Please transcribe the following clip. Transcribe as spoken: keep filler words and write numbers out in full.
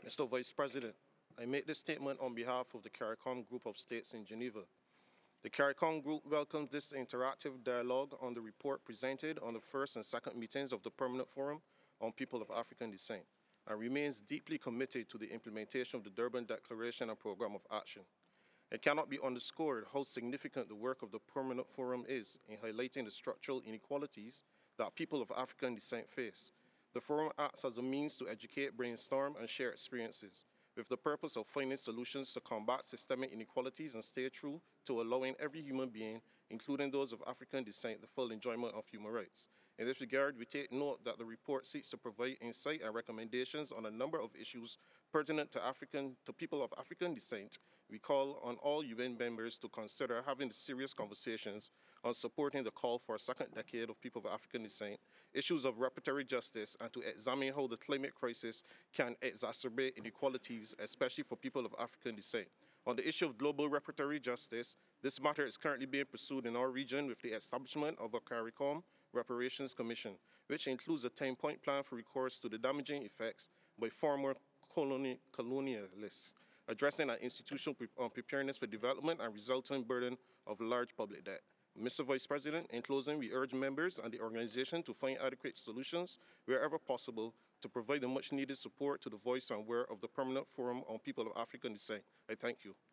Mister Vice President, I make this statement on behalf of the CARICOM Group of States in Geneva. The CARICOM Group welcomes this interactive dialogue on the report presented on the first and second meetings of the Permanent Forum on People of African Descent and remains deeply committed to the implementation of the Durban Declaration and Programme of Action. It cannot be underscored how significant the work of the Permanent Forum is in highlighting the structural inequalities that people of African descent face. The Forum acts as a means to educate, brainstorm, and share experiences, with the purpose of finding solutions to combat systemic inequalities and stay true to allowing every human being, including those of African descent, the full enjoyment of human rights. In this regard, we take note that the report seeks to provide insight and recommendations on a number of issues pertinent to African, to people of African descent. We call on all U N members to consider having serious conversations on supporting the call for a second decade of people of African descent, issues of reparatory justice, and to examine how the climate crisis can exacerbate inequalities, especially for people of African descent. On the issue of global reparatory justice, this matter is currently being pursued in our region with the establishment of a CARICOM Reparations Commission, which includes a ten-point plan for recourse to the damaging effects by former coloni colonialists, addressing an institutional pre on preparedness for development and resulting burden of large public debt. Mister Vice President, in closing, we urge members and the organization to find adequate solutions wherever possible to provide the much needed support to the voice and wear of the Permanent Forum on People of African Descent. I thank you.